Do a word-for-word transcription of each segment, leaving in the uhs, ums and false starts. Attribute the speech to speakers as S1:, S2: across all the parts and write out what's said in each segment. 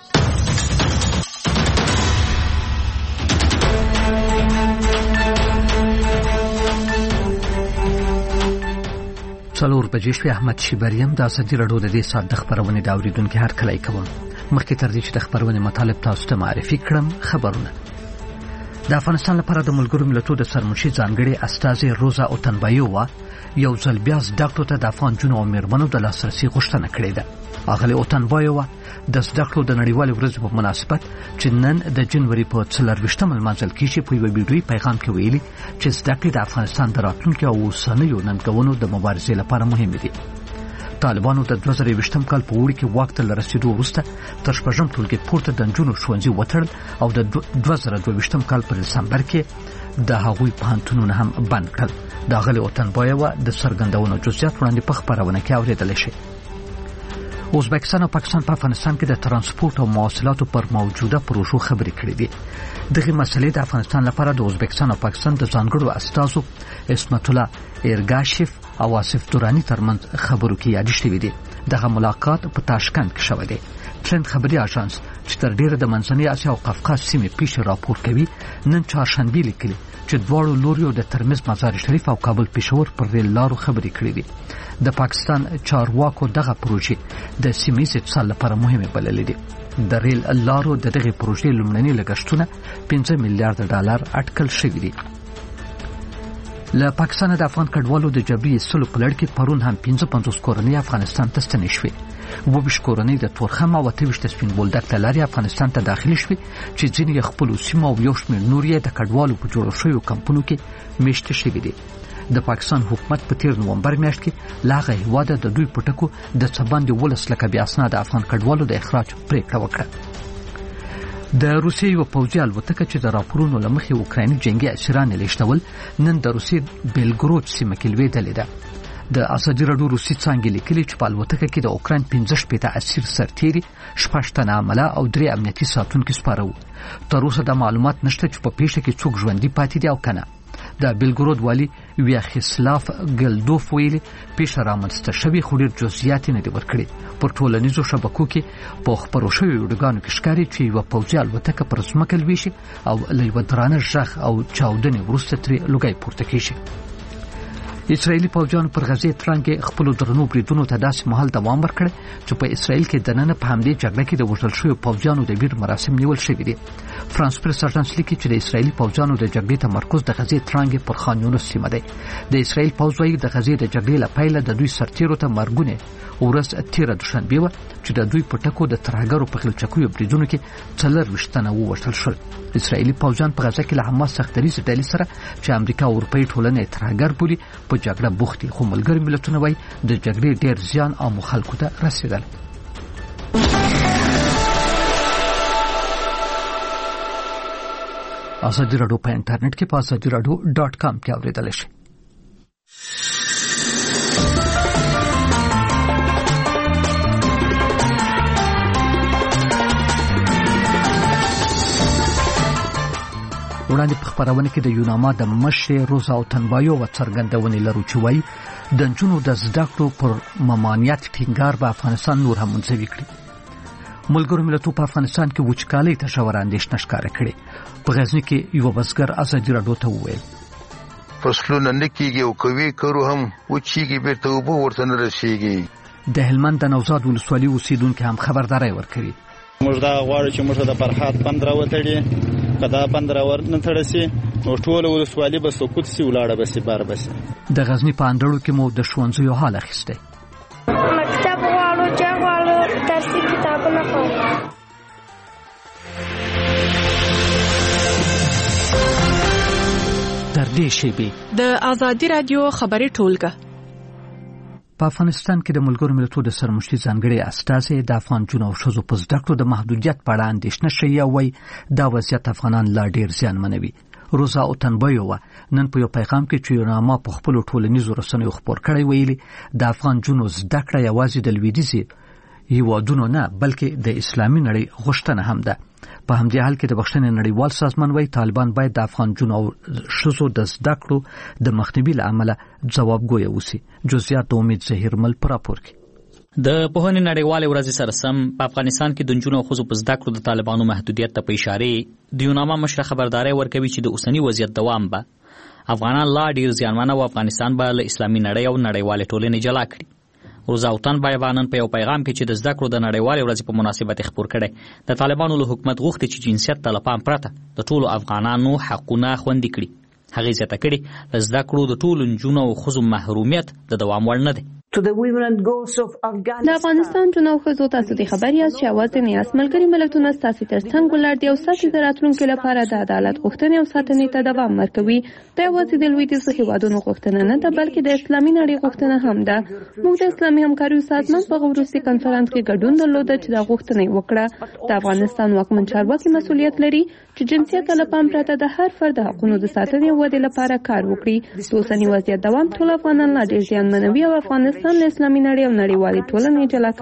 S1: څلور بجې شوې. احمد شیبریم د ازادي راډیو د دې ساعت د خبرونې د اورېدونکو هرکلی کوم. مخکې تر دې چې د خبرونې مطالب تاسو ته معرفي کړم، خبرونه. د افغانستان لپاره د ملګرو ملتونو د سرمشي ځانګړي استازي روزا اوتنبایووا یو ځل بیا زده کړو ته د افغان جنو او میرمنو د لاسرسي غوښتنه کړې ده. اغلې اوتنبایووا د زده کړو د نړیوالې ورځې په مناسبت چې نن د جنوري په څلرویشتمه لمانځل کېږي په یوه ویډیویي پیغام کې ویلي چې زده کړې د افغانستان د راتلونکي او اوسنیو ننګونو د مبارزې لپاره مهمې دي. طالبانو د دوه زره یوویشتم کال په اوړي کې واک ته له رسېدو وروسته تر شپږم ټولګي پورته د نجونو ښوونځي وتړل او د دوه زره دوه ویشتم کال په دسمبر کې د هغوی پوهنتونونه هم بند کړل. د اغلې اوتنبایووا د څرګندونو جزئیات وړاندې په خپرونه کې اورېدلی شئ. ازبکستان او پاکستان په افغانستان کې د ترانسپورت او مواصلاتو پر موجوده پروژو خبرې کړې دي. دغه مسلې د افغانستان لپاره د ازبکستان او پاکستان د ځانګړو استازو اسمت الله ایرګاشف او آصف دورانی ترمنځ خبرو کې یاد شوي دي. دغه ملاقات په تاشکند کې شوی دی. ټرند خبري اژانس چې تر ډیره د منځنۍ اسیا او قفقاز سیمې پیښې راپور کوي نن چهارشنبه لیکلي چې دواړو لوریو د ترمز مزار شریف او کابل پېښور پر ریل لارو خبرې کړې دي. د پاکستان چارواکو دغه پروژې د سیمې اتصال لپاره مهمه بللې دي. د ریل لارو د دغه پروژې لومړني لګښتونه پنځه میلیارډ ډالر اټکل شوي دي. له پاکستان د افغان کډوالو د جبري ایستلو په لړ کې پرون هم پنځه پنځوس کورنۍ افغانستان ته ستنې شوې. اووه ویشت کورنۍ د تورخم او اته ویشت سپین بولدک له لارې افغانستان ته داخلي شوې چې ځینې یې خپلو سیمو او یو شمېر نور یې د کډوالو په جوړو شویو کمپونو کې میشته شوي دي. د پاکستان حکومت په تیر نومبر میاشت کې له هغه هېواده د دوی په ټکو د څه باندې ولس لکه بې اسناده افغان کډوالو د اخراج پرېکړه وکړه. د روسیې یوه پوځي الوتکه چې د راپورونو له مخې اوکرایني جنګي اسیران یې لېږدول نن د روسیې بیلګرود سیمه کې لوېدلې ده. د ازادي راډیو روسي څانګې لیکلي چې په الوتکه کې د اوکراین پنځه شپېته اسیر سرتېري، شپږ تنه عمله او درې امنیتي ساتونکي سپاره وو. تر اوسه دا معلومات نشته چې په پیښه کې څوک ژوندي پاتې دي او کنه. د بیلګرود والي ویاخسلاف ګلدوف ویلي پیښه رامنځته شوې خو ډېر جزئیات نه دي ورکړي. پر ټولنیزو شبکو کې په خپرو شویو ویډیوګانو کې ښکاري چې یوه پوځي الوتکه پر ځمکه لویشي او له یوه درانه غږ او چاودنې وروسته ترې لوګی پورته کېږي. اسرائیلي پوځیانو پر غزې ترنګ خپلو درنو بریدونو ته داسې مهال دوام ورکړی چې په اسرائیل کې دننه په همدې جګړه کې د وژل شویو پوځیانو د بیر مراسم نیول شوي دي. فرانس پریس اژانس لیکي چې د اسرائیلي پوځیانو د جګړې تمرکز د غزې ترنګ پر خان یونس سیمه دی. د اسرائیل پوځ وايي د غزې د جګړې له پیله د دوی سرتیرو ته مرګونه ورځ تیره دوشنبه وه چې د دوی په ټکو د ترهګرو په غلچکیو بریدونو کې څلوېښت تنه ووژل شول. اسرائیلي پوځیان په غزه کې له حماس سختدریځې ډلې سره چې امریکا او اروپایي ټولنه یې ترهګر بولي په جګړه بوخت دي، خو ملګري ملتونه وایي د جګړې ډېر زیان عامو خلکو ته رسېدل. ازادي راډیو په انټرنیټ کې په ازادي راډیو ډاټ کام کې اورېدلی شئ. وړاندې په خپرونه کې د یوناما د مشرې روزا اوتنبایووا څرګندونې لرو چې وایي د نجونو د زده کړو پر ممانعت ټینګار به افغانستان نور هم منزوي کړي. ملګرو ملتونو په افغانستان کې وچکالۍ ته ژوره اندېښنه ښکاره کړې. په غزني کې یوه بزګر ازادي راډیو ته وویل
S2: فصلونه نه کېږي او کوي کرو هم وچېږي بېرته اوبه ورته نه رسېږي.
S1: د هلمند د نوزاد ولسوالي اوسېدونکي هم خبرداری ورکوي.
S3: موږ دا غواړو چې موږ د فرحات بند راوتړي، که دا بند راورنه تړل شي نو ټوله ولسوالي به سقوط شي، ولاړه به شي، بار به شي.
S1: د غزني په اندړو کې مو د ښوونځیو حال اخیستی.
S4: مکتب غواړو، چې غواړو درسي کتابونه غواړو.
S1: تر دې شیبې
S5: د ازادي راډیو خبري ټولګه.
S1: په افغانستان کې د ملګرو ملتونو د سرمشتي ځانګړي استازي د افغان جنو او ښځو په زده کړو د محدودیت په اړه اندېښنه شوي او وایي دا وضعیت افغانان لا ډېر زیانمنوي. روزا اوتنبایووا نن په یو پیغام کې چې یوناما په خپلو ټولنیزو رسنیو خپور کړی ویلي د افغان جنو زده کړه یوازې د لویدیځي هیوادونو نه بلکې د اسلامي نړۍ غوښتنه هم ده. په همدې حال کې د بخښنې نړیوال سازمان وايي طالبان باید د افغان جنو او ښځو د زده کړو د مخنیوي له امله ځوابګویه وسی. جزئیات د امید زهیرمل پر راپور کې.
S6: د پوهنې نړیوالې ورځې سره سم په افغانستان کې د نجونو او ښځو په زده کړو د طالبانو محدودیت ته په اشارې د یوناما مشره خبرداری ورکوي چې د اوسني وضعیت دوام به افغانان لا ډیر زیانمن او افغانستان به له اسلامي نړۍ او نړیوالې ټولنې جلا کړي. روزاوطن بایوانن په یو پیغام کې چې د زده کړو د نړیوالې ورځې په مناسبت خپور کړي د طالبانو له حکومت غوښتي چې جنسیت ته له پام پرته د ټولو افغانانو حقونه خوندي کړي. هغې زیاته کړي له زده کړو د ټولو نجونو او ښځو محرومیت د دوام وړ نه دی.
S7: د افغانستان جنو ښځو تاسو د خبر یاست چې اواز نه یاست ملګري ملتونه ستاسو ترڅنګ ولاړ دي او ستاسو د راتلونکي لپاره د عدالت غوښتنې او ساتنې ته دوام ورکوي. دا یوازې د لویدیځو هېوادونو غوښتنه نه ده بلکې د اسلامي نړۍ غوښتنه هم ده. موږ د اسلامي همکاریو سازمان په وروستي کنفرانس کې ګډون درلود چې دا غوښتنه یې وکړه. د افغانستان واکمن چارواکي مسؤلیت لري چې جنسیت له پام پرته د هر فرد د حقوقو د ساتنې او ودې لپاره کار وکړي. د اوسني وضعیت دوام ټول افغانان لا ډېر زیانمنوي او افغانستان له اسلامي نړۍ او نړیوالې ټولنې جلا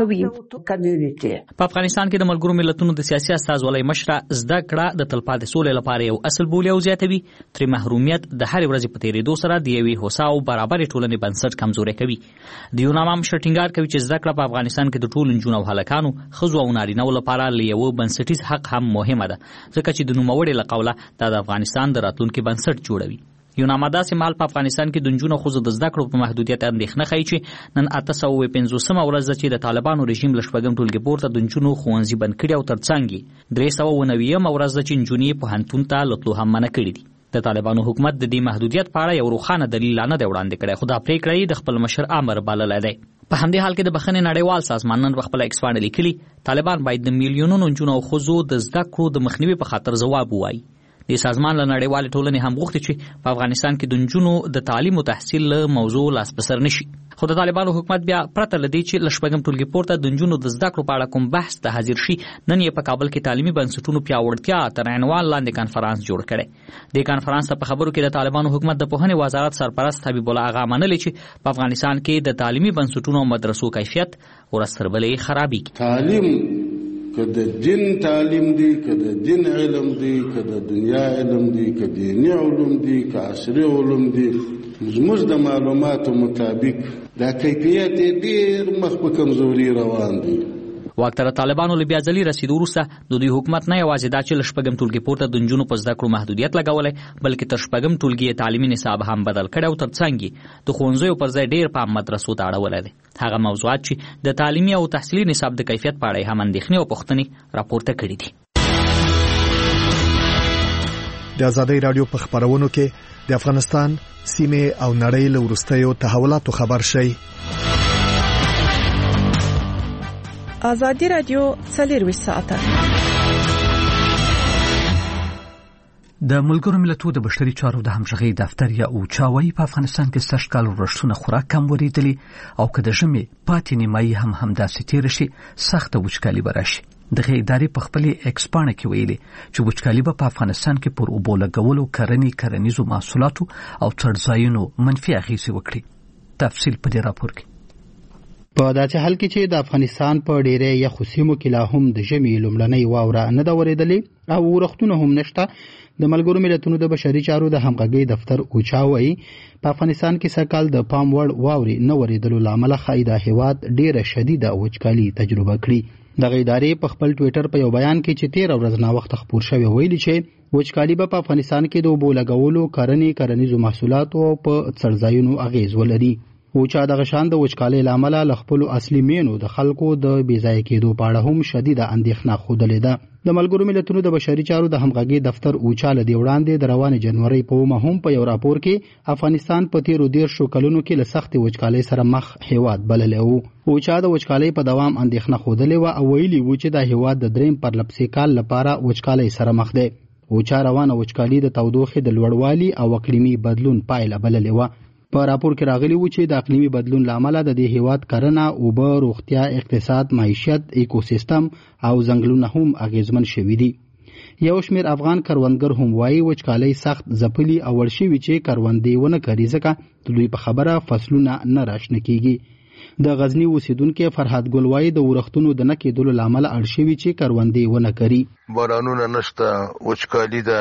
S7: کوي.
S6: په افغانستان کې د ملګرو ملتونو د سیاسي استازولۍ مشره زده کړه د تلپاتې سولې لپاره یو اصل بولي او زیاتوي. ترې محرومیت د هرې ورځې په تېرېدو سره د یوې هوسا او برابرې ټولنې بنسټ کمزوری کوي. د یوناما مشر ټینګار کوي چې زده کړه په افغانستان کې د ټولو نجونو او هلکانو ښځو او نارینهو لپاره له یوه بنسټیز حق هم مهمه ده ځکه چې د نوموړې له قوله دا د افغانستان د راتلونکي بنسټ جوړوي. یوناما داسې مهال په افغانستان کې د نجونو او ښځو د زده کړو په محدودیت اندېښنه ښیي چې نن اته سوه پنځوسمه ورځ ده چې د طالبانو رژیم له شپږم ټولګي پورته د نجونو ښوونځي بند کړي او تر څنګ یې درې سوه اووه نوېمه ورځ ده چې نجونې پوهنتون ته له تلو هم منع کړي دي. د طالبانو حکومت د دې محدودیت په اړه یو روښانه دلیل لا نه دی وړاندې کړی خو دا پرېکړه یې د خپل مشر امر بللی دی. په همدې حال کې د بخښنې نړیوال سازمان نن په خپله ایکس پاڼه لیکلي طالبان باید د میلیونونو نجونو او ښځو د زده کړو د مخنیوي په خاطر ځواب ووایي. د سازمان له نړیوالې ټولنې هم غوښتي چې په افغانستان کې د نجونو د تعلیم او تحصیل له موضوع لاس په سر نشي. خو د طالبانو حکومت بیا پرته له دې چې له شپږم ټولګي پورته د نجونو د زده کړو په اړه کوم بحث ته حاضر شي نن یې په کابل کې تعلیمي بنسټونو پیاوړتیا تر عنوان لاندې کنفرانس جوړ کړی. د کنفرانس ته په خبرو کې د طالبانو حکومت د پوهنې وزارت سرپرست حبیب الله اغا منلې چې په افغانستان کې د تعلیمي بنسټونو او مدرسو کیفیت ورځ تر بلې خرابېږي.
S8: تعلیم که د دین تعلیم دی که د دین علم دی که د دنیا علم دی که دینی علوم دی که عصري علوم دی زموږ د معلوماتو مطابق دا کیفیت ډیر مخ په کمزوري روان دی.
S6: واک ته د طالبانو له بیا ځلي رسېدو وروسته د دوی حکومت نه یوازې دا چې له شپږم ټولګي پورته د نجونو په زده کړو محدودیت لګولی بلکې تر شپږم ټولګي یې تعلیمي نصاب هم بدل کړی او تر څنګ یې د ښوونځیو پر ځای ډېر پام مدرسو ته اړولی دی. هغه موضوعات چې د تعلیمي او تحصیلي نصاب د کیفیت په اړه یې هم اندېښنې او پوښتنې راپورته کړي دي.
S9: د ازادۍ راډیو په خپرونو کې د افغانستان سیمې او نړۍ له وروستیو تحولاتو خبر شئ.
S5: ازادي راډیو څلرویشت ساعته
S1: د ملګرو ملتونو د بشري چارو د همغږۍ دفتر یا اوچاوي په افغانستان کې سږ کال ورښتونه خورا کم وریدلي او که د ژمي پاتې نیمایي هم همداسې تېره شي سخته وچکالي به راشي. دغه ادارې په خپلې ایکس پاڼه کې ویلي چې وچکالي به په افغانستان کې پر اوبو لګولو کرنې کرنیزو محصولاتو او څړځایونو منفي اغېزې وکړي. تفصیل په دې راپور کې.
S10: په داسې حال کې چې د افغانستان په ډېری یخو سیمو کې لا هم د ژمي لومړنۍ واوره نه ده ورېدلې او ورښتونه هم نشته. د ملګرو ملتونو د بشري چارو د همغږۍ دفتر اوچا وایي په افغانستان کې سږکال د پام وړ واورې نه ورېدلو له امله ښایي دا هېواد ډېره شدیده وچکالي تجربه کړي. دغه ادارې په خپل ټویټر په یو بیان کې چې تېره ورځ ناوخته خپور شوی ویلي چې وچکالي به په افغانستان کې د اوبو لګولو کرنې کرنیزو محصولاتو او په څړځایونو اغېز ولري. اوچا دغه شان د وچکالۍ له امله له خپلو اصلي مینو د خلکو د بېځایه کېدو په اړه هم شدیده اندېښنه ښودلې ده. د ملګرو ملتونو د بشري چارو د همغږۍ دفتر اوچا له دې وړاندې د روانې جنورۍ په اومه هم په یو راپور کې افغانستان په تېرو دېرشو کلونو کې له سختې وچکالۍ سره مخ هېواد بللی و. اوچا د وچکالۍ په دوام اندېښنه ښودلې وه او ویلي و چې دا هېواد د درېیم پرلپسې کال لپاره وچکالۍ سره مخ دی. اوچا روانه وچکالي د تودوخې د لوړوالي او اقلیمي بدلون پایله بللې وه. په راپور کې راغلی و چې د اقلیمي بدلون له امله د دې هېواد کرنه، اوبه، روغتیا، اقتصاد، معیشت، ایکوسیستم او ځنګلونه هم اغېزمن شوي دي. یو شمېر افغان کروندګر هم وایي وچکالۍ سخت ځپلي او وړ شوي چې کروندې ونه کري ځکه د دوی په خبره فصلونه نه راشنه کېږي. د غزني اوسیدونکي فرهاد ګل وایي د ورښتونو د نه کېدلو له امله اړ شوي چې کروندې ونه کري.
S2: بارانونه نشته، وچکالي ده،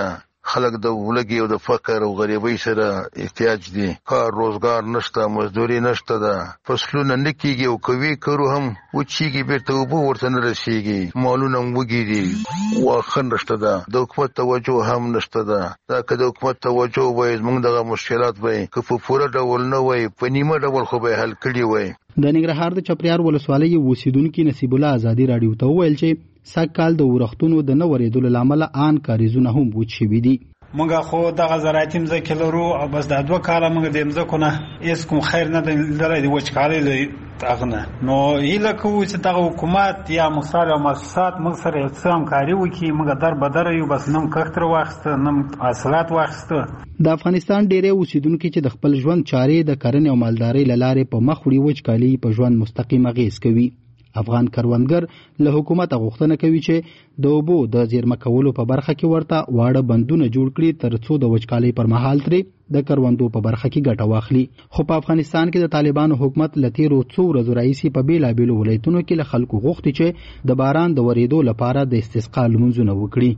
S2: خلک د ولګي او د فقر او غریبۍ سره احتیاج دي. کار روزګار نشته، مزدوري نشته ده، فصلونه نه کېږي او کوي کرو هم وچېږي، بیرته اوبه ورته نه رسېږي، مالونه هم وږي دي، واښه نشته ده، د حکومت توجه هم نشته ده. دا که د حکومت توجه وای زموږ دغه مشکلات به که په پوره ډول نه وای، په نیمه ډول خو به حل کړي وای.
S10: د ننګرهار د چپریار ولسوالۍ اوسیدونکي نصیب الله ازادي راډیو ته وویل چې سږ کال د ورښتونو د نه ورېدلو له امله ان کاریزونه هم وچ شوي دي.
S11: موږ خو دغه زراعتي مځکې لرو او بس دا دوه کاله موږ د مځکو نه هېڅ کوم خیر نه دی لیدلی د وچکالۍ له هغه نه. نو هیله کوو چې دغه حکومت یا مختلف مؤسسات موږ سره یو څه همکاري وکړي. موږ در بدره یو، بس نه م کښت راواخیسته نه م حاصلات واخیسته. د افغانستان ډېری اوسیدونکي چې د خپل ژوند چارې د کرنې او مالدارۍ له لارې په مخ وړي، وچکالي په ژوند مستقیم اغېز کوي. افغان کروندګر له حکومت غوښتنه کوي چې د اوبو د زیرمه کولو په برخه کې ورته واړه بندونه جوړ کړي تر څو د وچکالۍ پر مهال ترې د کروندو په برخه کې ګټه واخلي. خو په افغانستان کې د طالبانو حکومت له تیرو څو ورځو راهیسې په بېلابېلو ولایتونو کې له خلکو غوښتي چې د باران د ورېدو لپاره د استسقا لمونځونه وکړي.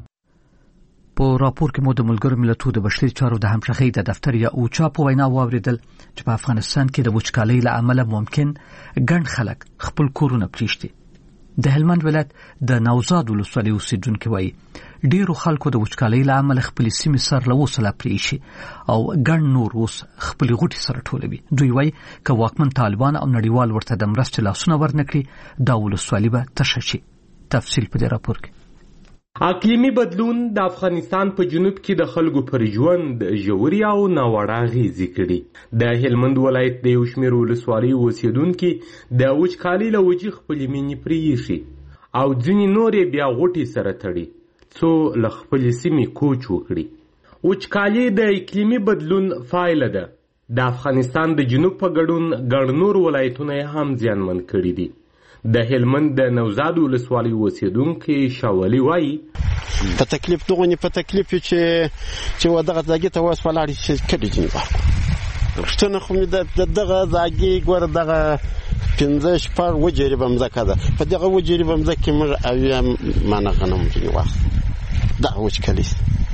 S1: په راپور کې مو د ملګرو ملتونو د بشري چارو د همغږۍ د دفتر یا اوچا په وینا واوریدل چې په افغانستان کې د وچکالۍ له امله ممکن ګڼ خلک خپل کورونه پرېږدي. د هلمند ولایت د نوزاد ولسوالۍ اوسیدونکي وایي ډېرو خلکو د وچکالۍ له امله خپلې سیمې سر له اوسه لا پرېښي او ګڼ نور اوس خپلې غوټې سره ټولوي. دوی وایي که واکمن طالبان او نړیوال ورته د مرستې لاسونه ورنکړي دا ولسوالي به تشه شي. تفصیل په دې راپور کې.
S12: اقلیمي بدلون د افغانستان په جنوب کې د خلکو پر ژوند ژورې او ناوړه اغېزې کړي. د هلمند ولایت د یو شمېر ولسوالیو اوسېدونکي د وچکالۍ له وجې خپلې مینې پرېښي او ځینې نور یې بیا غوټې سره تړي څو له خپلې سیمې کوچ وکړي. وچکالي د اقلیمي بدلون پایله ده. د افغانستان د جنوب په ګډون ګڼ نور ولایتونه یې هم زیانمن کړي دي. د هلمند د نوزاد ولسوالۍ اوسېدونکی شاولي وایي
S13: په تکلیف دغونې په تکلیف چې چې و دغه ځاګې ته اوس ولاړې چې کډې ځینې ورکړو رښتونه خو مې د دغه ځاګې ګوره دغه پنځه شپږ اووه جریبه مځکه ده. په دغه اووه جریبه مځکه کې موږ اویا مانه غنم ځینې واخلو. دغه وچکالي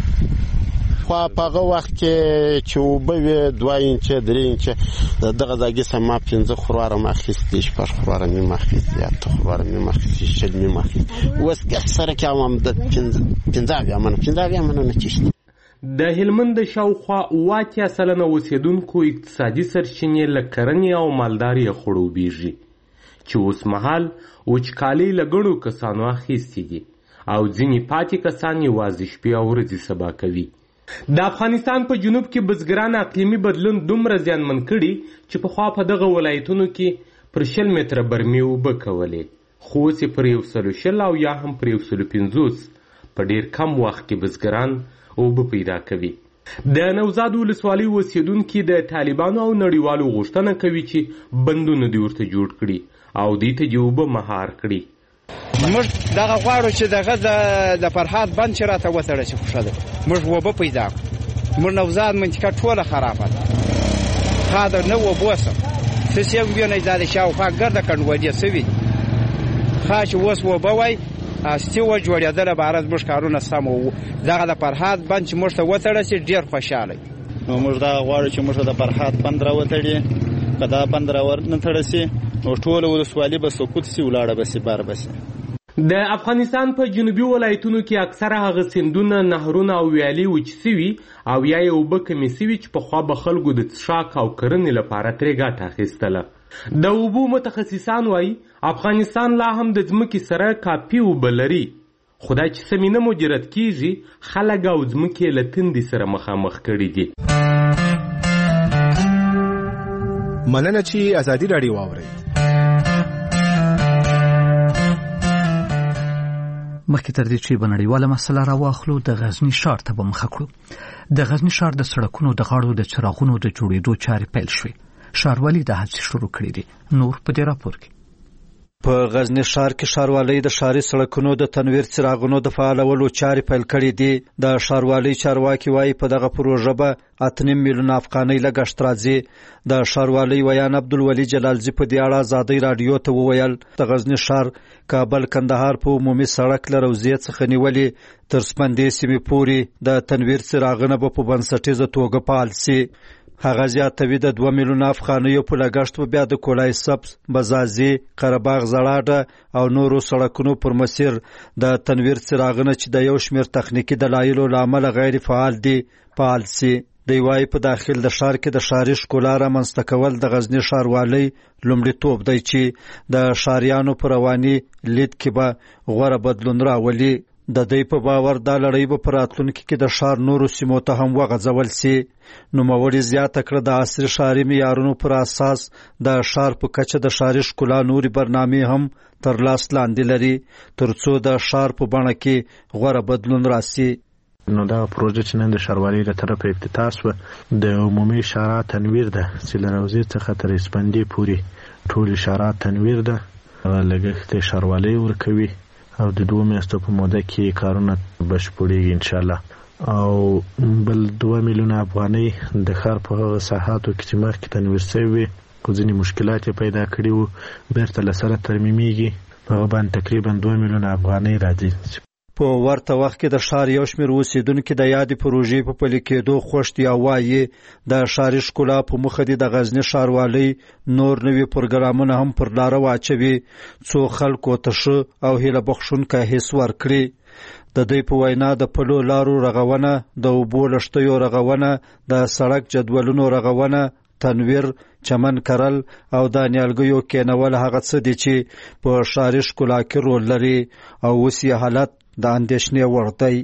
S13: خو په هغه وخت کې چې اوبه وې دوه انچه درې انچه دغه ځاګې سم ما پنځه خورواره مې اخیستې، شپږ خورواره مې م اخیستې، اته خورواره مې م اخیستې، شل مې م اخیستې. اوس اکثره کې هم د پنځه اویا منه پنځه اویا منه نه چشتي.
S12: د هلمند شاوخوا اووه اتیا سلنه اوسېدونکو اقتصادي سرچینې له کرنې او مالدارۍ خړوبېږي چې اوس مهال وچکالۍ له ګڼو کسانو اخیستې دي او ځینې پاتې کسان یوازې شپې او ورځې سبا کوي. د افغانستان په جنوب کې بزګران اقلیمي بدلون دومره زیانمن کړي چې پخوا په دغه ولایتونو کې پر شل متره برمې اوبه کولې، خو اوس یې پر یو سلو شل او یا هم پر یو سلو پنځوس په ډېر کم وخت کې بزګران اوبه پیدا کوي. د نوزاد ولسوالۍ اوسېدونکي د طالبانو او نړیوالو غوښتنه کوي چې بندونه دې ورته جوړ کړي او دې ته دې اوبه مهار کړي.
S14: موږ دغه غواړو چې دغه د فرهاد بند چې راته وتړه چې خوښه ده، موږ اوبه پیدا کړو. موږ نوزاد منطقه ټوله خرابه ده، خاطر نه اوبو سم څه چې وینئ دا د شاوخوا ګرده کنډوالې سوي دي. ښه چې اوس اوبه وای هستي وجوړېدله بهره زموږ کارونه سم وو. دغه د فرهاد بند چې موږ ته وتړه چې ډېر خوشحاله یو.
S3: نو موږ دغه غواړو چې موږ ته د فرهاد بند راوتړي. که دا بند راونه تړه سي نو ټوله ولسوالي به سقوط سي، ولاړه به سي، بار به سي.
S12: د افغانستان په جنوبي ولایتونو کې اکثره هغه سیندونه، نهرونه او ویالې وچ سوي او یا یې اوبه کمې سوي چې پخوا به خلکو د څښاک او کرنې لپاره ترې ګټه اخیستله. د اوبو متخصصان وایي افغانستان لا هم د ځمکې سره کافي اوبه لري، خو دا چې سمې نه مدیریت کیږي خلک او ځمکې له تندې سره مخامخ کړي دي.
S15: مننه چې ازادي راډیو واورئ.
S1: مخکې تر دې چې بنړیواله مسله راواخلو د غزنی ښار ته به مخه کړو. د غزنی ښار د سړکونو د غاړو د څراغونو د جوړېدو چارې پیل شوې. ښاروالي دا هڅې شروع کړې دي. نور په دې راپور کې.
S16: په غزنی ښار کې ښاروالۍ د ښاري سړکونو د تنویر څراغونو د فعالولو چارې پیل کړې دي. د ښاروالۍ چارواکي وایي په دغه پروژه به اته نیم میلیون افغانۍ لګښت راځي. د ښاروالۍ ویان عبدالولي جلالزي په دې اړه ازادۍ راډیو ته وویل د غزنی ښار کابل کندهار په عمومي سړک له روضې څخه نیولې تر سپندې سیمې پورې د تنویر څراغونه به په بنسټیزه توګه فعال سي. هغه زیاتوي د دوه میلیونه افغانیو په لګښت به بیا د کولای سبز، بزازي، قرهباغ زړاډه او نورو سړکونو پر مسیر د تنویر څراغونه چې د یو شمېر تخنیکي دلایلو له امله غیر فعال دي فعال سي. دی وايي په داخل د ښار کې د ښاري ښکلا رامنځته کول د غزنی ښاروالۍ لومړیتوب دی چې د ښاریانو په رواني لید کې به غوره بدلون راولي. د دوی په باور دا لړۍ به په راتلونکي کې د ښار نورو سیمو ته هم وغځول سي. نوموړي زیاته کړه د عصري ښاري معیارونو پر اساس د ښار په کچه د ښاري ښکلا نورې برنامې هم تر لاس لاندې لري تر څو د ښار په بڼه کې غوره بدلون راسي.
S17: نو دا پروژه چې نن د ښاروالۍ له طرفه افتتاح شوه د عمومي ښارات تنویر ده چې له روضې څخه تر سپندې پورې ټول ښارات تنویر ده. لګښت یې ښاروالۍ ورکوي او د دوه میاشتو په موده کې کارونه بشپړېږي انشاءالله. او بل دوه میلیونه افغانۍ د ښار په هغه ساحاتو کې چې مخکې تنویر شوي وي خو ځینې مشکلات یې پیدا کړي وو بیرته له سره ترمیمېږي په هغه باندې تقریبا دوه میلیونه افغانۍ راځي.
S16: په ورته وخت کې د ښار یو شمېر اوسېدونکي د یادې پروژې په پلي کېدو خوښ دي او وایي د ښاري ښکلا په موخه دي د غزني ښاروالۍ نور نوي پروګرامونه هم پر لاره واچوي څو خلکو ته ښه او هیله بخښونکی حس ورکړي. د دوی په وینا د پلو لارو رغونه، د اوبو لښتیو رغونه، د سړک جدولونو رغونه، تنویر، چمن کرل او د نیالګیو کېنول هغه څه دي چې په ښاري ښکلا کې رول لري او اوس یې حالت د اندېښنې وړ دی.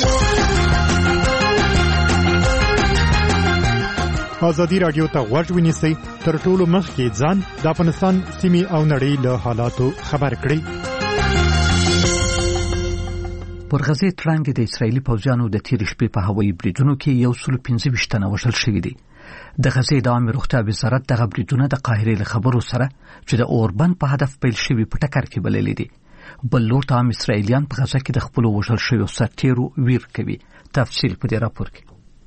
S9: ازادي راډیو ته غوږ ونیسئ تر ټولو مخکې ځان د افغانستان سیمې او نړۍ له حالاتو خبر کړئ.
S1: پر غزې تړانګې د اسرایلي پوځیانو د تېرې شپې په هوایي بریدونو کې یو سل پنځه ویشت تنه وژل شوي دي. د غزې د عامې روغتیا وزارت دغه بریدونه د قاهرې له خبرو سره چې د اوربند په هدف پیل شوي په ټکر کې بللي دي. بل لور ته هم اسرائیلیان په غزه کې د خپلو وژل شویو سرتیرو ویر کوي. تفصیل په دې راپور کې.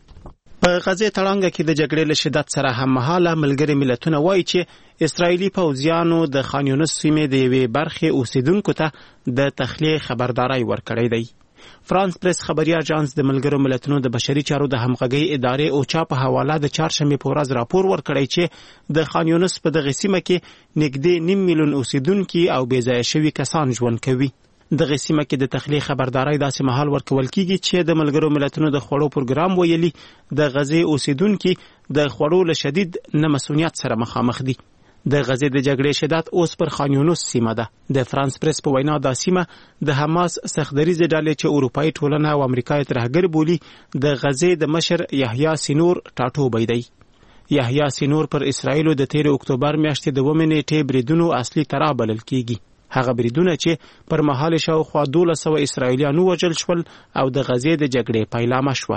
S18: په غزې تړانګه کې د جګړې له شدت سره هم مهاله ملګري ملتونه وایي چې اسرائیلي پوځیانو د خان یونس سیمې د یوې برخې اوسیدونکو ته د تخلیه خبرداري ورکړې دی. فرانس پریس خبري اژانس د ملګرو ملتونو د بشري چارو د همغږۍ ادارې اوچا په حواله د چهارشنبې په ورځ راپور ورکړی چې د خان یونس په دغه سیمه کې نږدې نیم میلیون اوسیدونکي او بې ځایه شوي کسان ژوند کوي. دغه سیمه کې د تخلیه خبرداري داسې مهال ورکول کیږي چې د ملګرو ملتونو د خوړو پروګرام ویلي د غزې اوسیدونکي د خوړو له شدید نه مسؤلیت سره مخامخ دي. د غزې د جګړې شدت اوس پر خان یونس سیمه ده. د فرانس پریس په وینا دا سیمه د حماس سختدریزې ډلې چې اروپایي ټولنه او امریکا یې ترهګر بولي د غزې د مشر یحیی سینور ټاټوبی دی. یحیی سینور پر اسرائیلو د تیر اکتوبر میاشتې د اوومې نیټې بریدونو اصلي ترا بلل کیږي. هغه بریدونه چې پر مهال شاوخوا دولس سوه اسرائیلیان ووژل شول او د غزې د جګړې پیلامه شوه.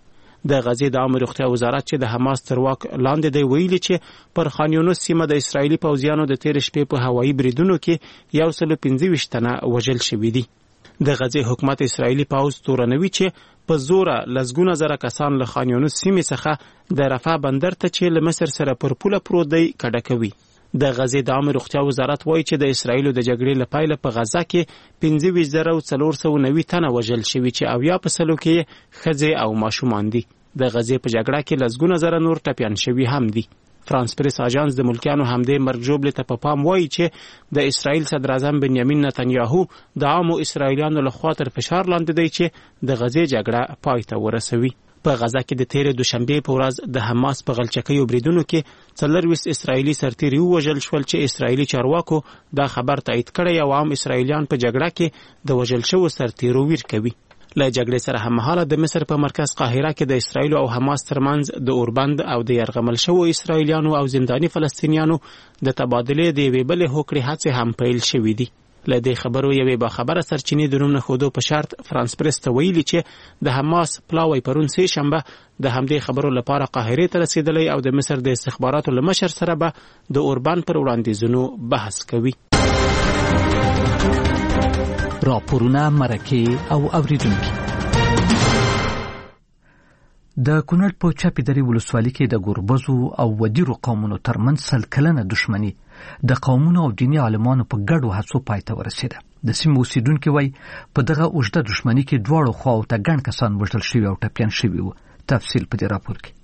S18: د غزې د عامه روغتیا وزارت چې د حماس تر واک لاندې دی ویلي چې پر خان یونس سیمه د اسرایلي پوځیانو د تیر شپې په هوایي بریدونو کې یو سل پنځه ویشت تنه وژل شوي دي. د غزې حکومت اسرایلي پوځ تورنوي چې په زوره لسګونه زره کسان له خان یونس سیمې څخه د رفح بندر ته چې له مصر سره پر پوله پروت دی کډه کوي. د غزې د عامه روغتیا وزارت وایي چې د اسرایلو د جګړې له پیله په غزه کې پنځه ویشت زره څلور سوه نوي تنه وژل شوي چې اویا په سلو کې ښځې او ماشومان دي. د غزې په جګړه کې لسګونه زره نور ټپیان شوي هم دي. فرانس پریس اژانس د ملکیانو همدې مرګ ژوبلې ته په پام وایي چې د اسرایل صدر اعظم بنیامین نتنیاهو د عامو اسرایلیانو لخوا تر فشار لاندې دی چې د غزې جګړه پای ته ورسوي. په غزه کې د تیرې دوشنبې په ورځ د حماس په غلچکیو بریدونو کې څلرویشت اسرایلي سرتیري ووژل شول چې اسرایلي چارواکو دا خبر تایید کړی او عام اسرایلیان په جګړه کې د وژل شوو سرتیرو ویر کوي. له جګړې سره هممهاله د مصر په مرکز قاهره کې د اسرایل او حماس ترمنځ د اوربند او د یرغمل شوو اسرایلیانو او زنداني فلسطینیانو د تبادلې د یوې بلې هوکړې هڅې هم پیل شوې دي. له دې خبرو یوې باخبره سرچینې د نوم نه ښودو په شرط فرانس پریس ته ویلي چې د حماس پلاوی پرون سه شنبه د همدې خبرو لپاره قاهرې ته رسیدلی او د مصر د استخباراتو له مشر سره به د اوربند پر وړاندیزونو بحث کوي.
S1: راپورونه، مرکې او اوریدونکي. د کونړ په چپې درې ولسوالۍ کې د ګوربزو او ودیرو قومونو ترمنځ سل کلنه دښمني د قومونو او دیني عالمانو په ګډو هڅو پای ته ورسېده. د سیمې اوسیدونکي وایي په دغه اوږده دښمني کې دواړو خواو ته ګڼ کسان وژل شوي او ټپیان شوي وو. تفصیل په دې راپور کې.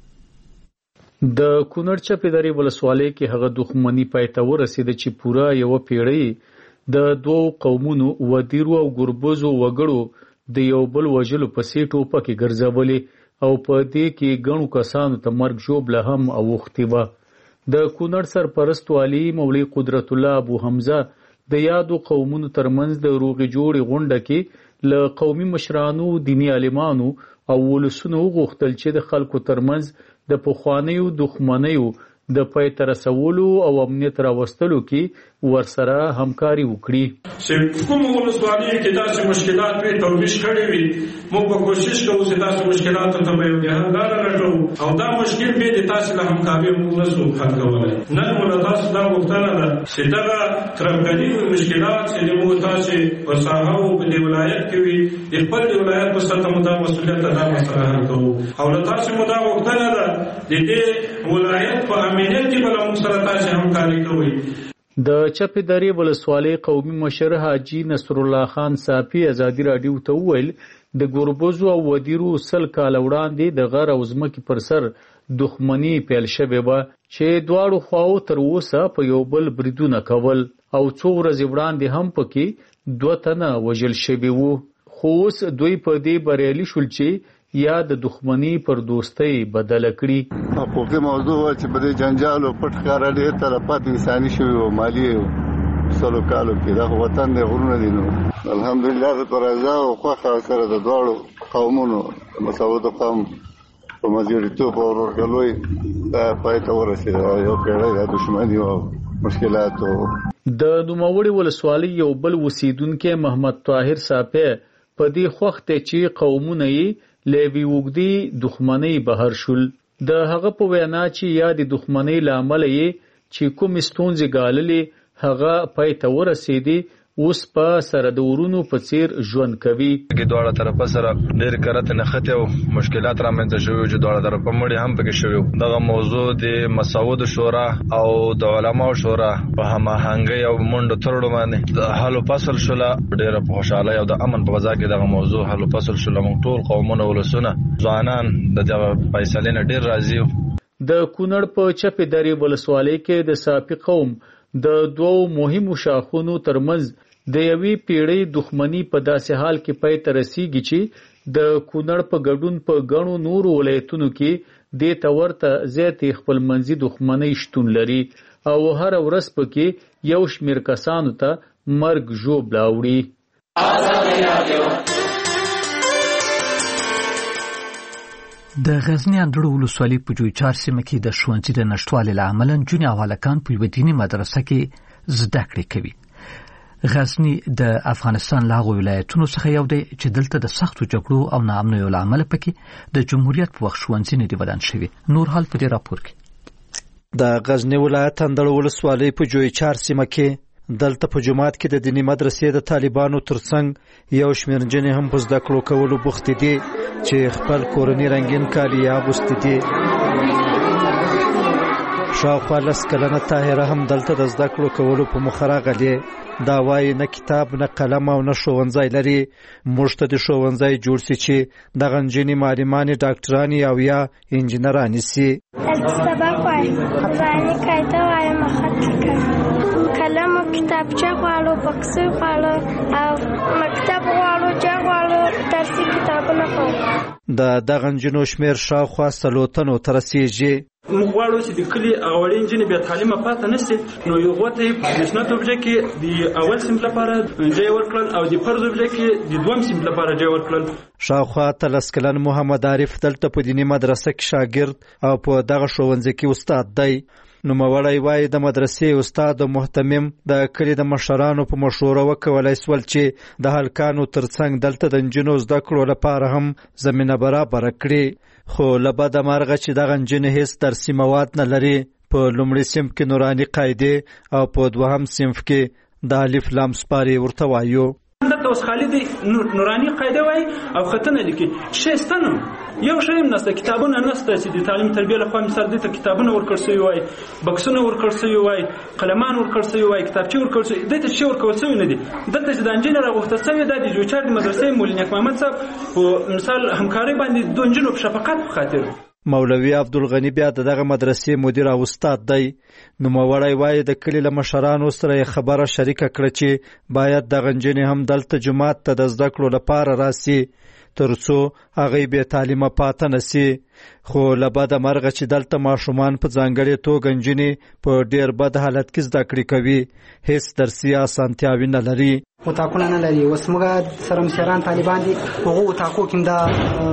S19: د کونړ چپې درې ولسوالۍ کې هغه دښمني پای ته ورسېده چې پوره یوه پیړۍ د دوو قومونو ودیرو او ګوربزو وګړو د یو بل وژلو پسې ټوپکې ګرځولې او په دې کې ګڼو کسانو ته مرګ ژوبله هم اوښتې وه. د کونړ سرپرست والي مولوي قدرت الله ابو حمزه د یادو قومونو ترمنځ د روغې جوړې غونډه کې له قومي مشرانو، دیني عالمانو او ولسونو وغوښتل چې د خلکو ترمنځ د پخوانیو دښمنیو د پای ته رسولو او امنیت راوستلو کې ورسره همکاري وکړي.
S20: چې کوم ولسوالۍ کې داسې مشکلات وي توضیح کړي وي، موږ به کوشش کوو چې تاسو مشکلاتو ته به یو حل لاره لټوو او دا مشکل به د تاسو له همکارۍ موږ نسو حل کولی. نن مو له تاسو دا غوښتنه ده چې دغه تربګني مشکلات چې موږ تاسو په ساحه او په دې ولایت کې وي د خپل ولایت په سطح مو دا مسؤلیت ادا مسله حل کوو او له تاسو مو دا غوښتنه ده د دې ولایت په امنیت کې به موږ سره تاسو همکاري کوئ.
S19: د چپې درې ولسوالۍ قومي مشر حاجي نصر الله خان صافي ازادي راډیو ته وویل د ګوربزو او ودیرو سل کاله وړاندې د غر او ځمکې پر سر دښمني پیل شوې وه چې دواړو خواو تر اوسه په یو بل بریدونه کول او څو ورځې وړاندې هم پکې دوه تنه وژل شوي وو. خو اوس دوی په دې بریالي شول چې یا د دښمنۍ پر دوستۍ بدله کړي.
S2: حقوقي موضوع و چې په دې جنجال او پټ ښکاره ډېر تلفات انساني شوي او مالي سلو کالو کې دا وطن دی، غرونه دي. نو الحمدلله په رضا او خوښه سره د دواړو قومونو مساوده قوم په مجبوریتوب او ورورګلوۍ پای ته ورسېده. یو پیړۍ د دښمني او مشکلاتو.
S19: د نوموړې ولسوالۍ یو بل اوسیدونکی محمد طاهر صافی په دې خوښ دی چې قومونه یې له یوې اوږدې دښمنۍ بهر شول. د هغه په وینا چې یا د دښمنۍ له امله یې چې کومې ستونزې ګاللې هغه پای ته ورسېدې، اوس په سره د ورونو په څیر ژوند کوي.
S21: دواړه طرفه سره ډېر کرته نښتې او مشکلات رامنځته شوي چې دواړه طرفه مړي هم پکې شوي. دغه موضوع د مسعود شورا او د علماو شورا په هماهنګۍ او منډو ترړو باندې د حل و فصل شوله. ډېره په خوشحالۍ او د امن په فضا کې دغه موضوع حل و فصل شوله. موږ ټول قومونه ولسونه ځوانان د دغه فیصلې نه ډېر راضي یو.
S19: د کونړ په چپې درې ولسوالۍ کې د صافي قوم د دوو مهمو شاخونو ترمنځ د یوې پیړۍ دښمني په داسې حال کې پای ته رسیږي چې د کونړ په ګډون په ګڼو نورو ولایتونو کې دې ته ورته زیاتې خپلمنځي دښمنۍ شتون لري او هره ورځ پکې یو شمېر کسانو ته مرګ ژوبله اوړي.
S1: د غزنی اندړو ولسوالۍ په جویچار سیمه کې د ښوونځي د نشټوالي له امله نجونې او هلکان په یوه دیني مدرسه کې زده کړې کوي. غزنی د افغانستان له هغو ولایتونو څخه یو دی چې دلته د سختو جګړو او ناامنیو له امله پکې د جمهوریت په وخت ښوونځي نه دي ودان شوي. نور حال په دې راپور کې.
S16: د غزنی ولایت اندړو ولسوالۍ په جویچار سیمه کې دلته په جومات کې د دیني مدرسې د طالبانو ترڅنګ یو شمېر نجونې هم په زده کړو کولو بوختې دي چې خپل کورني رنګین کالي اغوستي دي. شاوخوا لس کلنه طاهره هم دلته د زده کړو کولو په موخه راغلې. دا وایي نه کتاب نه قلم او نه ښوونځی لري. موږ ته د ښوونځی جوړ سي چې دغه نجونې معلمانې، ډاکټرانې او یا انجینرانې سي.
S4: سبق وایم، ځاني قاعده وایم، خط لیکم، قلم او کتابچه غواړو، بکسې غواړو او مکتب غواړو، جا غواړو، درسي کتابونه غواړو.
S16: د دغه نجونو شمېر شاوخوا څلور تنو ته رسېږي.
S22: موږ غواړو چې د کلي هغه وړې نجونې بیا تعلیمه پاته نه سي، نو هغو ته یې په شنه توبجه کې د اول صنف لپاره ځای ورکړل او د فرض توبجه کې د دویم صنف لپاره ځای ورکړل.
S16: شاوخوا اتلس کلن محمد عارف دلته په دیني مدرسه کې شاګرد او په دغه ښوونځي کې استاد دی. نوموړی وایي د مدرسې استاد او محتمم د کلي د مشرانو په مشوره وکولی سول چې د هلکانو ترڅنګ دلته د نجونو زده کړو لپاره هم زمینه برابره کړي. خو له بده مرغه چې دغه نجونې هېڅ درسي مواد نه لري. په لومړي صنف کې نوراني قاعدې او په دوهم صنف کې د الف لام سپارې ورته وایو.
S22: دلته اوس خالي دی نوراني قاعده وای او خطنه لیکي شي ستنو یو شی هم نسته کتابونه نسته چې د تعلیم تربیه لخوا مثال دي ته کتابونه ورکړ شوی وای بکسونه ورکړ شوی وای قلمان ورکړ شوی وای کتابچې ورکړ شوی دته شی ورکړ شوی نه دي دلته چې د انجینر غوښته شوی د جوچار د مدرسې مولوی نیک محمد صاحب په مثال همکاري باندې د انجینر په شفقت خاطر
S16: مولوی عبدالغنی بیا دغه مدرسې مدیر او استاد دی نو موړی وای د کلی له مشرانو سره خبره شریکه کړه چې باید د غنجنې هم دلته جماعت ته د زده کړو لپاره راسي ترڅو هغه به تعلیمه پاتې نسی خو لبد مرغه چې دلته ماشومان په ځانګړي توګه نجونې په ډیر بد حالت کې زده کړې کوي هیڅ درسي اسانتیاوي نه لري
S7: وتاکونه نه لري اوس موږ سره مشران طالبان دي هغه وتاکو کوم دا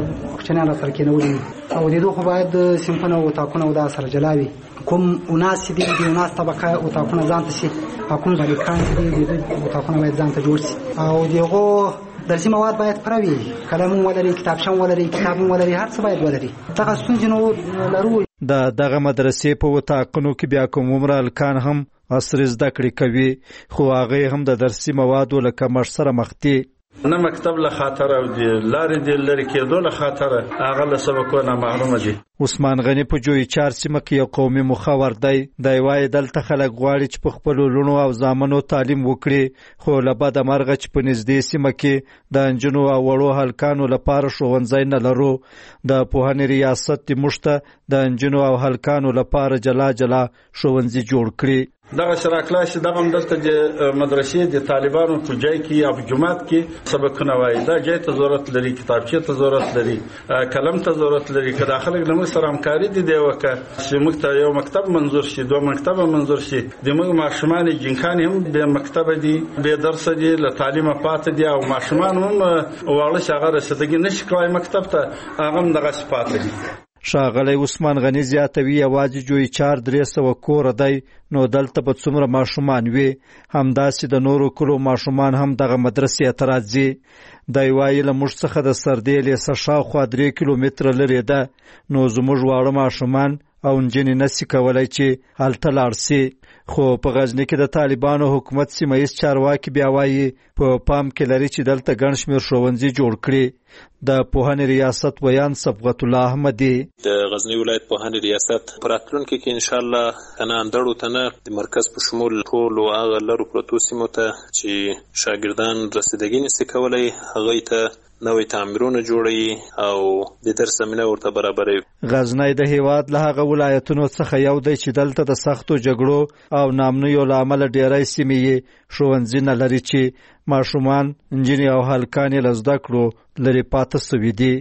S7: چنه سره کې نه ولي او د دوه باید سیمپنه وتاکونه ودا سره جلاوي کوم وناس دي د وناس طبقه وتاکونه ځان ته شي حکومت باندې کان دي د وتاکونه باید ځان ته جوړ شي او دغه درسي مواد باید پروي قلم ولري کتابچه ولري کتاب ولري هر څه باید ولري دغه ستونزې نو لرو
S16: د دغه مدرسې په وتاقونو کې بیا کوم عمر الکان هم عصري زده کړې کوي خو هغه هم د درسي موادو له کمښت سره مخ دي
S20: نه مکتب له خاطر او د لارې د لری کېدو له خاطر هغه له سبقونه معلومه دي
S16: عثمان غنی په جوی چار سیمه کې یو قومي مخاور دی د وای دلته خلک غواړي چې په خپل لونو او زامنو تعلیم وکړي خو لبا د مرغ چې په نږدې سیمه کې د انجنو او وړو هلکانو لپاره ښوونځی نه لرو د پوهنې ریاست د مشته د انجنو او هلکانو لپاره جلا جلا ښوونځي جوړ کړي
S20: دغه شراکلا چې دغه دلته د مدرسې د طالبانو په ځای کې او جماعت کې سبقونه وایي دا ځای ته ضرورت لري کتابچې ته ضرورت لري قلم ته ضرورت لري که داخله د موږ سره همکاري دي دی وکړه چې موږ ته یو مکتب منظور شي دوه مکتب منظور شي د موږ ماشومان جنکان هم د مکتب دي به درس دي له تعلیم پات دي او ماشومان هم واړه شاغه رسیدګي نشي کوي مکتب ته هغه هم دغه صفات دي
S16: شاغلی عثمان غنی زیاتوي یوازې جوی چار درې سوه کور دی نو دلته به څومره ماشومان وي همداسې د نورو کلو ماشومان هم دغه مدرسې ته راځي دی وایي له موږ څخه د سردې لیسه شاوخوا درې کیلومتره لرې ده نو زموږ واړه ماشومان او نجونې نسي کولی چې هلته لاړ سي خو په غزني کې د طالبانو حکومت سیمه ییز چارواکي بیا وایي په پام کې لري چې دلته ګڼ شمېر ښوونځي جوړ کړي د پوهنې ریاست ویان صبغت الله احمدي
S8: د غزني ولایت پوهنې ریاست په راتلونکي کې انشاءالله کنه اندړو ته نه د مرکز په شمول ټولو هغه لرو پرتو سیمو ته چې شاګردان رسیدګي نسي کولی هغوی ته نوې تعمیرونه جوړوي او د درس زمینه ورته برابروي
S16: غزنی د هیواد له هغه ولایتونو څخه یو دی چې دلته د سختو جګړو او نامنیو له امله ډیری سیمې یې ښوونځي نه لري چې ماشومان نجونې او هلکان یې له زده کړو لرې پاته سوي دي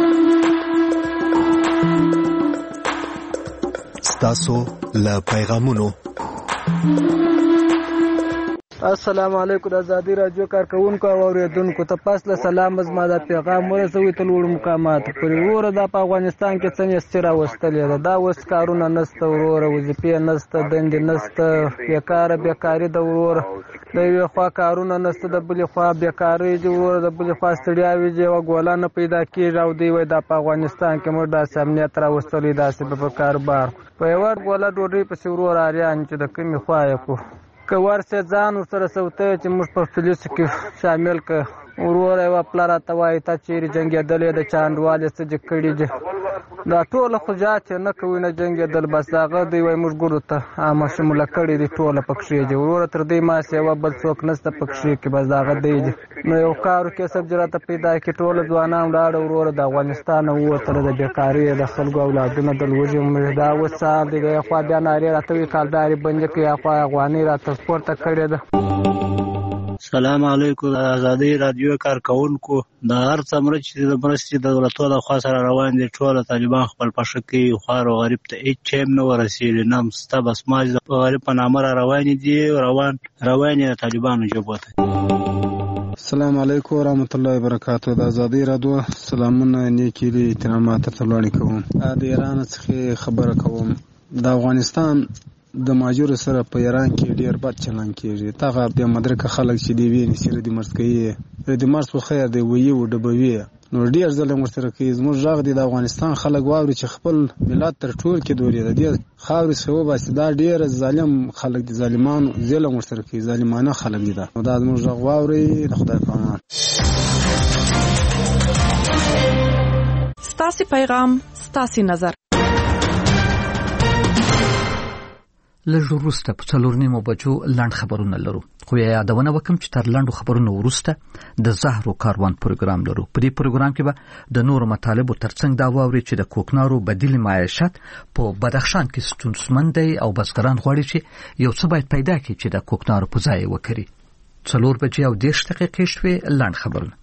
S23: ستاسو له پیغامونو
S24: السلام علیکم د ازادي رادیو کارکونکو او اوریدونکو ته پاس له سلام زما د پیغام ورسوي ته لوړ مقامات پرې وره د افغانستان کې څنګه ستira وستلې ده دا وس کارونه نسته وروره وظیفې نسته دندې نسته بیکاره بیکاری د وروره د یو خوا کارونه نسته د بل خوا بیکاری دی وروره د بل خوا ستړیا ویږي او ګولانه پیدا کیږي او دی وای د افغانستان کې موږ د امنیت را وستلې داسې په کاروبار په یو ګوله ډوډۍ په وروره اړین چې د کومې خوا یې کو که ورسې ځان ورسره سوته چې موږ په فلیس کې شامل که وروره یوه پله راته وایي تا چیرې جنګېدلې د چا انډوالې څه دې کړي دي دا ټوله خو جات چې نه کوي نه جنګېدل بس هغه دوی وایي موږ ګورو ته عامه شموله کړي دي ټوله پکښې دي وروره تر دوی ما سیوا بل څوک نشته پکښې کې بس هغه دی دي نو یو کارو کسب چې راته پیدا کړي ټوله ځوانان ولاړه وروره د افغانستان نه ووتله د بېکاري د خلکو اولادونه د لوږې دا اوس سهار دی د یخوا بیا نارې راته وایي کالدارې بندې کړي یخوا افغانۍ راته پورته کړې ده
S25: سلام علیکم ازادي رادیو کارکونکو د هر څه مرستې د مرستې د دولتونو له خوا سره روان دي ټوله طالبان خپل پښه کوي خوار او غریب ته هېڅ شی نه ورسېږي نه مسته بس ماج د غریب په نامه را روانې دي روان روان د طالبانو ژبو ته
S26: السلام علیکم ورحمت الله وبرکاته د ازادي رادیو سلامونه نیکې دي احترامات ته وړاندې کوم د ایران څخه خبره کوم د افغانستان د ماجور سره په ایران کې ډیر بد چلن کیږي. تاغه د مدرک خلک چې دی ویني سره د مرسکې د مرس په خیر دی وی او د بوي نو ډیر ظلم ورسره کوي. زموږ ژغ دی د افغانستان خلک واوري چې خپل ملت تر ټول کې دوری دی خاوري سو بس دا ډیر ظالم خلک دي ظالمانو ظلم ورسره کوي ظالمانه خلک دي دا نو دا زموږ ژغ واوري د خدای په امان.
S5: ستاسو پیغام ستاسو نظر.
S1: لږ وروسته په څلور نیمو بجو لاند خبرونه لرو خو یادونه وکم چې تر لاندو خبرونو وروسته د زهرو کاروان پروګرام لرو. په دې پروګرام کې به د نورو مطالبو ترڅنګ دا واوري چې د کوکنارو بدیل معیشت په بدخشان کې ستونزمن دی او بزګران غواړي چې یو څه باید پیدا کړي چې د کوکنارو په ځای وکړي. څلور بجې او دېرش دقیقې شوې لاند خبرونه.